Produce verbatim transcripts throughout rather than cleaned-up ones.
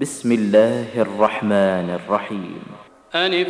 بسم الله الرحمن الرحيم. ألف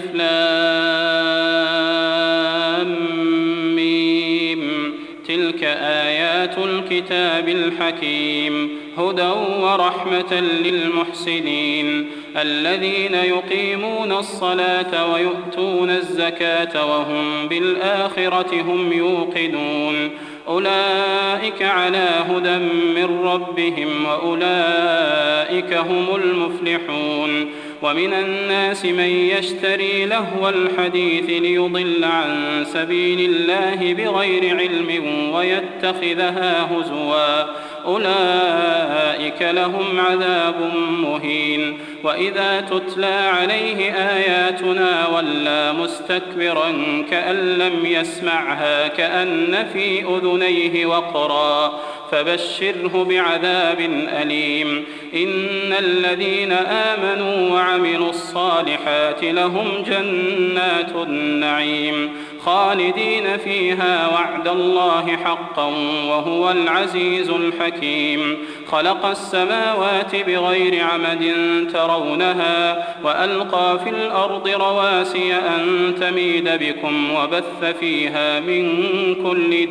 لام ميم. تلك آيات الكتاب الحكيم هدى ورحمة للمحسنين الذين يقيمون الصلاة ويؤتون الزكاة وهم بالآخرة هم يوقنون أولئك على هدى من ربهم وأولئك هم المفلحون. ومن الناس من يشتري لهو الحديث ليضل عن سبيل الله بغير علم ويتخذها هزوا أولئك لهم عذاب مهين. وإذا تتلى عليه آياتنا ولى مستكبرا كأن لم يسمعها كأن في أذنيه وقرا فبشره بعذاب أليم. إن الذين آمنوا وعملوا الصالحات لهم جنات النعيم خالدين فيها وعد الله حقا وهو العزيز الحكيم. خلق السماوات بغير عمد ترونها وألقى في الأرض رواسي أن تميد بكم وبث فيها من كل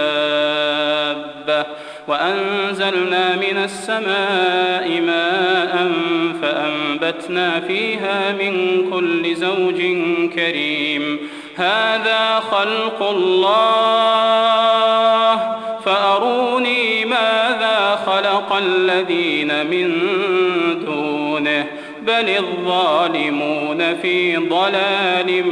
دابة وأنزلنا من السماء ماء فأنبتنا فيها من كل زوج كريم. هذا خلق الله فأروني ماذا خلق الذين من دونه بل الظالمون في ضلال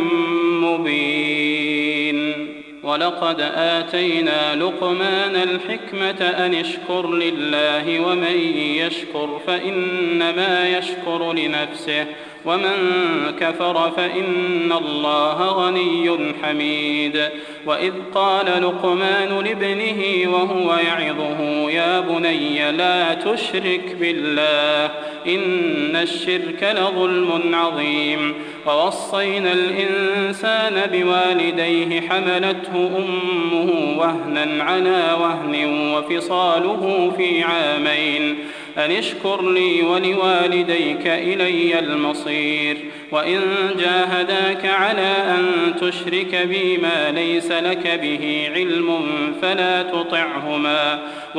مبين. ولقد آتينا لقمان الحكمة أن اشكر لله ومن يشكر فإنما يشكر لنفسه ومن كفر فإن الله غني حميد. وإذ قال لقمان لابنه وهو يعظه يا بني لا تشرك بالله إن الشرك لظلم عظيم. ووصينا الإنسان بوالديه حملته أمه وهنا على وهن وفصاله في عامين أن اشكر لي ولوالديك إلي المصير. وإن جاهداك على أن تشرك بي ما ليس لك به علم فلا تطعهما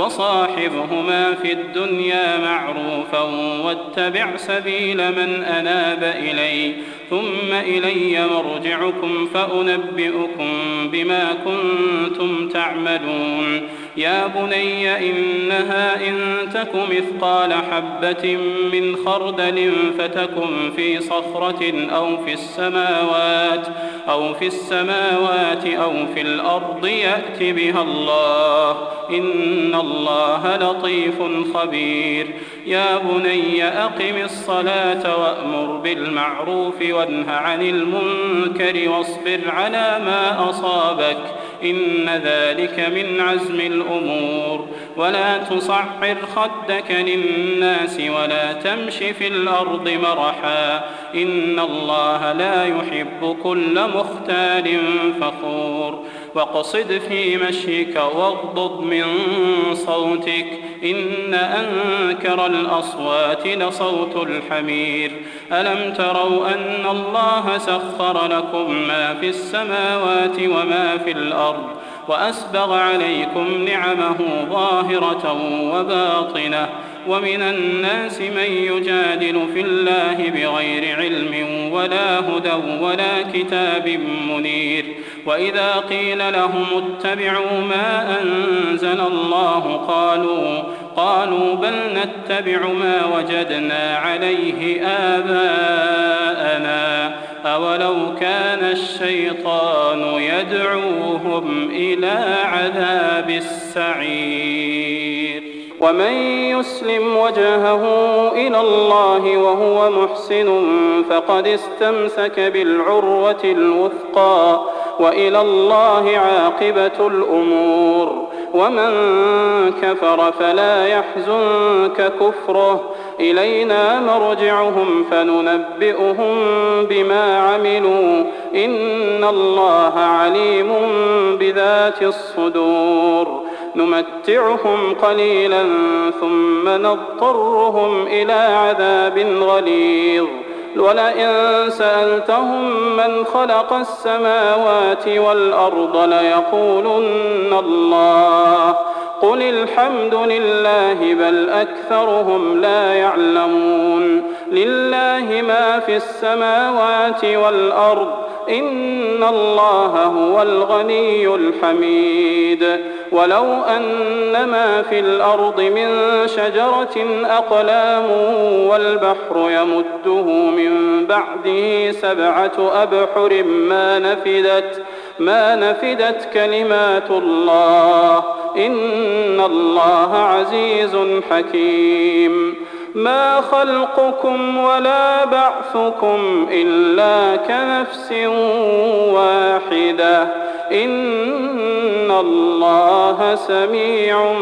وصاحبهما في الدنيا معروفا واتبع سبيل من أناب إلي ثم إلي مرجعكم فأنبئكم بما كنتم تعملون. يا بني إنها إن تك مثقال حبة من خردل فتكن في صخرة أو في السماوات أو في السماوات أو في الأرض يأت بها الله إن الله لطيف خبير. يا بني أقم الصلاة وأمر بالمعروف وانه عن المنكر واصبر على ما أصابك إن ذلك من عزم الأمور. ولا تصعر خدك للناس ولا تمش في الأرض مرحا إن الله لا يحب كل مختال فخور. واقصد في مشيك واغضض من صوتك إن أنكر الأصوات لصوت الحمير. ألم تروا أن الله سخر لكم ما في السماوات وما في الأرض وأسبغ عليكم نعمه ظاهرة وباطنة. ومن الناس من يجادل في الله بغير علم ولا هدى ولا كتاب منير. وإذا قيل لهم اتبعوا ما أنزل الله قالوا قالوا بل نتبع ما وجدنا عليه آباءنا أولو كان الشيطان يدعوهم إلى عذاب السعير. ومن يسلم وجهه إلى الله وهو محسن فقد استمسك بالعروة الوثقى وإلى الله عاقبة الأمور. ومن كفر فلا يحزنك كفره إلينا مرجعهم فننبئهم بما عملوا إن الله عليم بذات الصدور. نمتعهم قليلا ثم نضطرهم إلى عذاب غليظ ولئن سألتهم من خلق السماوات والأرض ليقولن الله قل الحمد لله بل أكثرهم لا يعلمون لله ما في السماوات والأرض إن الله هو الغني الحميد ولو أن ما في الأرض من شجرة أقلام والبحر يمده من بعده سبعة أبحر ما نفدت ما نفدت كلمات الله إن الله عزيز حكيم ما خلقكم ولا بعثكم إلا كنفس واحدة إن الله سميع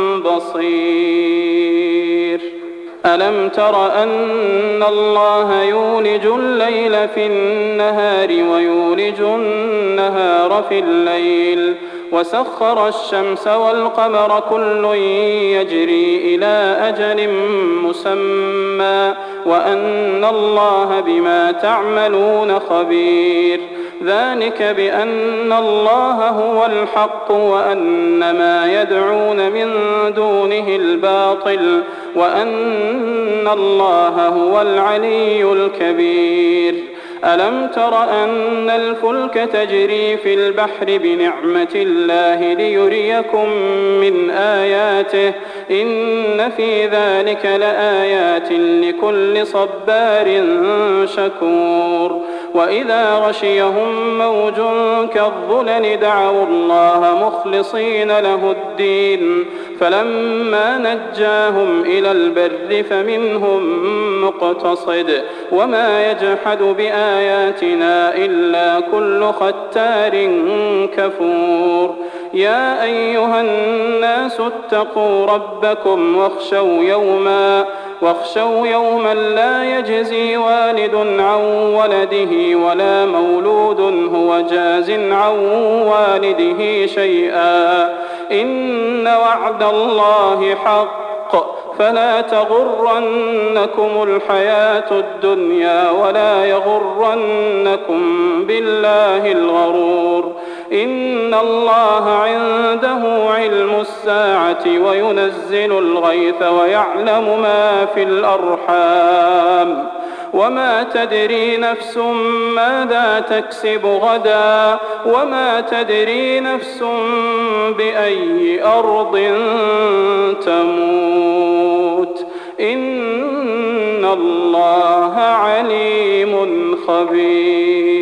بصير ألم تر أن الله يولج الليل في النهار ويولج النهار في الليل وسخر الشمس والقمر كل يجري إلى أجل مسمى وأن الله بما تعملون خبير ذلك بأن الله هو الحق وأن ما يدعون من دونه الباطل وأن الله هو العلي الكبير ألم تر أن الفلك تجري في البحر بنعمة الله ليريكم من آياته إن في ذلك لآيات لكل صبار شكور وإذا غشيهم موج كالظلل دعوا الله مخلصين له الدين فلما نجاهم إلى البر فمنهم مقتصد وما يجحد بآياتنا إلا كل ختار كفور يا أيها الناس اتقوا ربكم واخشوا يوما واخشوا يوما لا يجزي والد عن ولده ولا مولود هو جاز عن والده شيئا إن وعد الله حق فلا تغرنكم الحياة الدنيا ولا يغرنكم بالله الغرور إن الله عنده علم الساعة وينزل الغيث ويعلم ما في الأرحام وما تدري نفس ماذا تكسب غدا وما تدري نفس بأي أرض تموت إن الله عليم خبير.